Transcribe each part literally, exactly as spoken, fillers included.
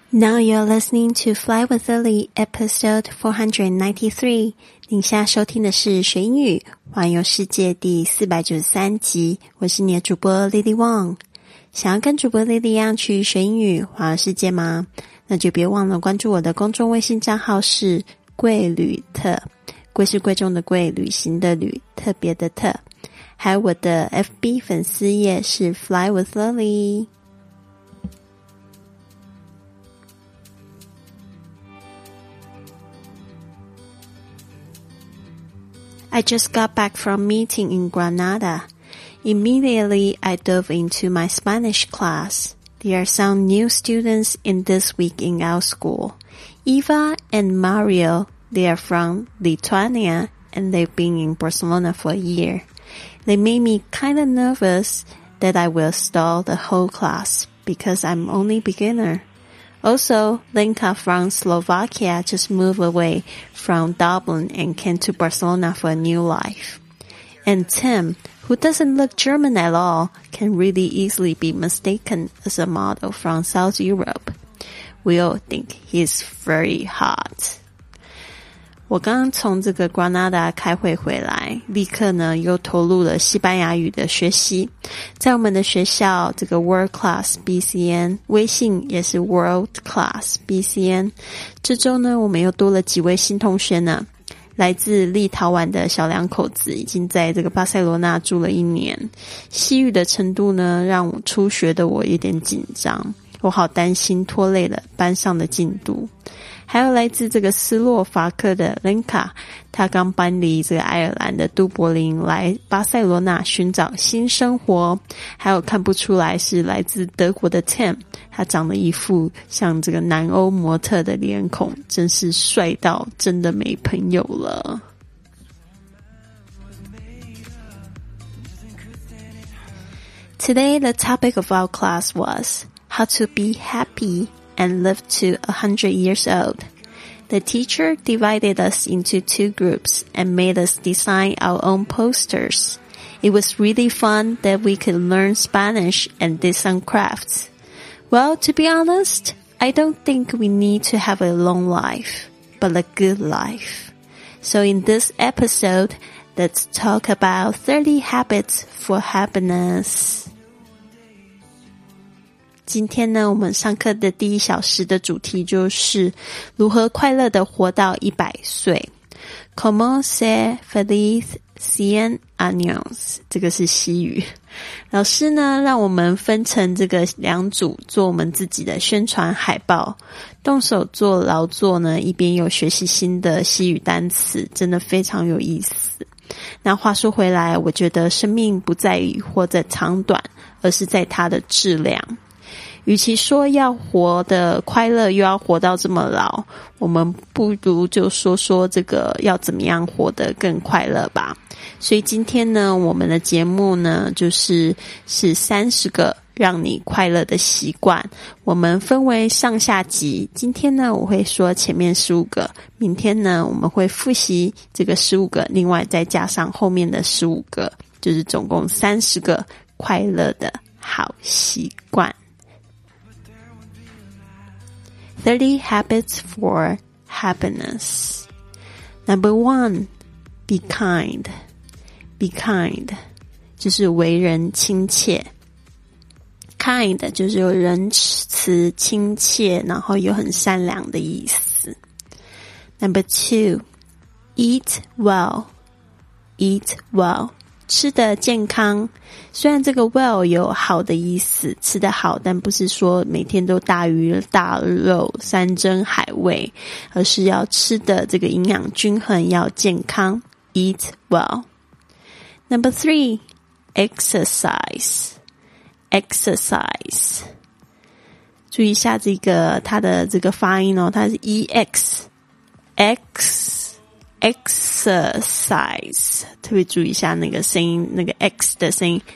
Now you're listening to Fly with Lily, episode four ninety-three. 您现在收听的是学英语环游世界第四百九十三集，我是你的主播 Lily Wong。想要跟主播 Lily 一样去学英语环游世界吗？那就别忘了关注我的公众微信账号是贵旅特，贵是贵重的贵，旅行的旅，特别的特。还有我的 F B 粉丝页是 Fly with Lily。I just got back from meeting in Granada. Immediately, I dove into my Spanish class. There are some new students in this week in our school. Eva and Mario, they are from Lithuania and they've been in Barcelona for a year. They made me kind of nervous that I will stall the whole class because I'm only beginner.Also, Lenka from Slovakia just moved away from Dublin and came to Barcelona for a new life. And Tim, who doesn't look German at all, can really easily be mistaken as a model from South Europe. We all think he's very hot. 我刚刚从这个 Granada 开会回来，立刻呢又投入了西班牙语的学习。在我们的学校，这个 World Class B C N 微信也是 World Class B C N。这周呢，我们又多了几位新同学呢。来自立陶宛的小两口子已经在这个巴塞罗那住了一年，西语的程度呢，让我初学的我有点紧张，我好担心拖累了班上的进度。还有来自这个斯洛伐克的 Lenka， 他刚搬离这个爱尔兰的都柏林来巴塞罗那寻找新生活。还有看不出来是来自德国的 Tim， 他长了一副像这个南欧模特的脸孔，真是帅到真的没朋友了。Today the topic of our class was how to be happy.and live to a hundred years old. The teacher divided us into two groups and made us design our own posters. It was really fun that we could learn Spanish and did some crafts. Well, to be honest, I don't think we need to have a long life, but a good life. So in this episode, let's talk about thirty habits for happiness.今天呢，我们上课的第一小时的主题就是如何快乐地活到一百岁。Como ser feliz cien años， 这个是西语。老师呢，让我们分成这个两组，做我们自己的宣传海报，动手做劳作呢，一边有学习新的西语单词，真的非常有意思。那话说回来，我觉得生命不在于活得长短，而是在它的质量。与其说要活得快乐又要活到这么老，我们不如就说说这个要怎么样活得更快乐吧。所以今天呢，我们的节目呢就是是三十个让你快乐的习惯，我们分为上下集。今天呢我会说前面十五个，明天呢我们会复习这个十五个，另外再加上后面的十五个，就是总共三十个快乐的好习惯。thirty habits for happiness. Number one, be kind. Be kind 就是为人亲切。Kind 就是有仁慈、亲切，然后有很善良的意思。Number two, eat well. Eat well.吃的健康，虽然这个 well 有好的意思，吃得好，但不是说每天都大鱼大肉、山珍海味，而是要吃的这个营养均衡，要健康。Eat well. Number three, exercise. Exercise. 注意一下这个它的这个发音哦，它是 ex x。exercise 特别注意一下那个声音，那个 x 的声音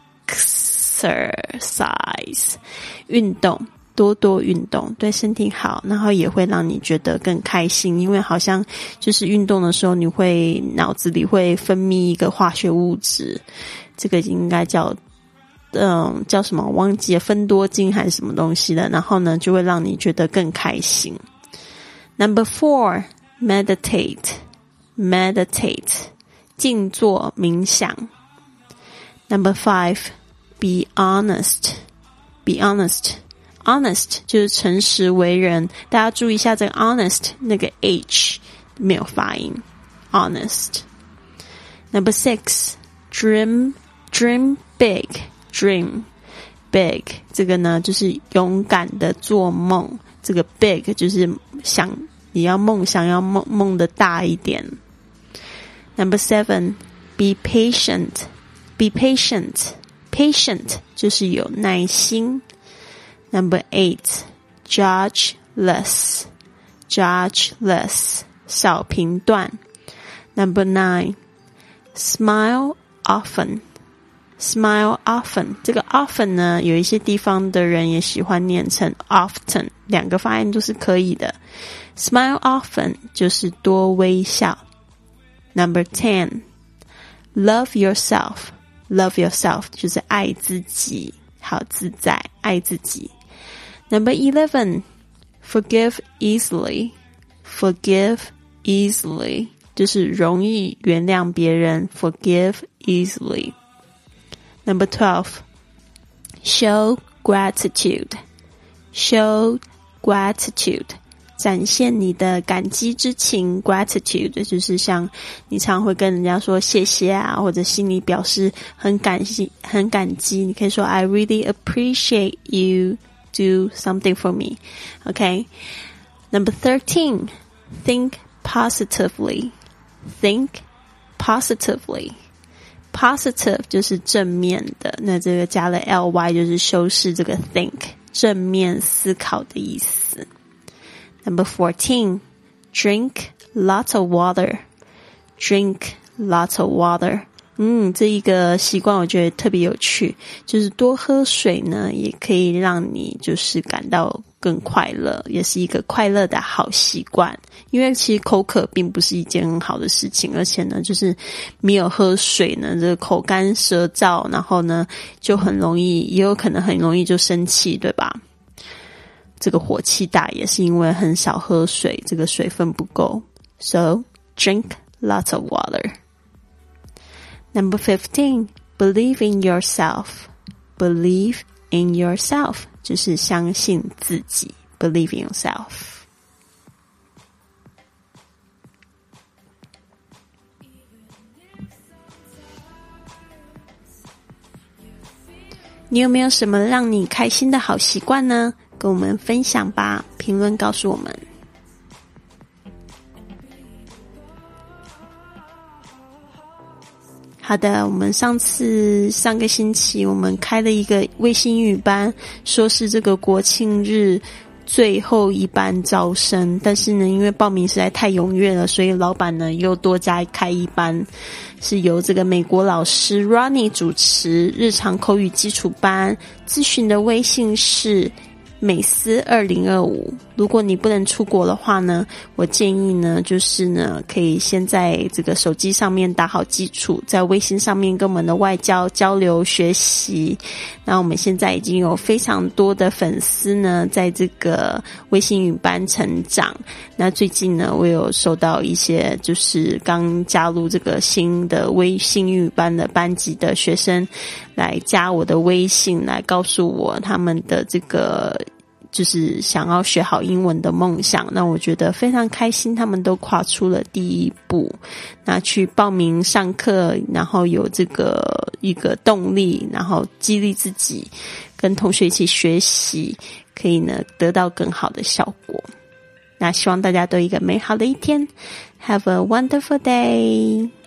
exercise 运动，多多运动对身体好，然后也会让你觉得更开心，因为好像就是运动的时候你会脑子里会分泌一个化学物质，这个应该叫嗯，叫什么忘记了，芬多精还是什么东西的，然后呢就会让你觉得更开心。 Number four, meditate meditate 静坐冥想。 Number five, be honest be honest honest 就是诚实为人，大家注意一下这个 honest 那个 h 没有发音 honest。 Number six, dream dream big dream big 这个呢就是勇敢的做梦，这个 big 就是想你要梦想要梦梦的大一点。 Number seven, be patient be patient patient 就是有耐心。 Number eight, judge less judge less 少评断。 Number nine, smile often smile often 这个 often 呢有一些地方的人也喜欢念成 often， 两个发音都是可以的。 Smile often 就是多微笑。 Number ten, love yourself love yourself 就是爱自己，好自在，爱自己。 Number eleven, forgive easily forgive easily 就是容易原谅别人， forgive easily。 Number twelve, show gratitude show gratitude 展现你的感激之情。 Gratitude 就是像你常会跟人家说谢谢啊，或者心里表示很感激很感激，你可以说 I really appreciate you do something for me. Okay. Number thirteen, think positively think positively positive 就是正面的，那这个加了 ly 就是修饰这个 think 正面思考的意思。 Number fourteen, drink lots of water drink lots of water 嗯，这一个习惯我觉得特别有趣，就是多喝水呢也可以让你就是感到更快乐，也是一个快乐的好习惯。因为其实口渴并不是一件很好的事情，而且呢就是没有喝水呢这个口干舌燥，然后呢就很容易也有可能很容易就生气，对吧？这个火气大也是因为很少喝水，这个水分不够。 So drink lots of water. Number fifteen, believe in yourself believe in yourself 就是相信自己， believe in yourself。 你有没有什么让你开心的好习惯呢？跟我们分享吧，评论告诉我们。好的，我们上次上个星期我们开了一个微信英语班，说是这个国庆日最后一班招生，但是呢因为报名实在太踊跃了，所以老板呢又多加开一班，是由这个美国老师 Ronnie 主持日常口语基础班。咨询的微信是美思二零二五。如果你不能出国的话呢，我建议呢就是呢可以先在这个手机上面打好基础，在微信上面跟我们的外交交流学习。那我们现在已经有非常多的粉丝呢在这个微信语班成长。那最近呢我有收到一些就是刚加入这个新的微信语班的班级的学生来加我的微信，来告诉我他们的这个就是想要学好英文的梦想。那我觉得非常开心，他们都跨出了第一步，那去报名上课，然后有这个一个动力，然后激励自己跟同学一起学习，可以呢得到更好的效果。那希望大家都有一个美好的一天。 Have a wonderful day.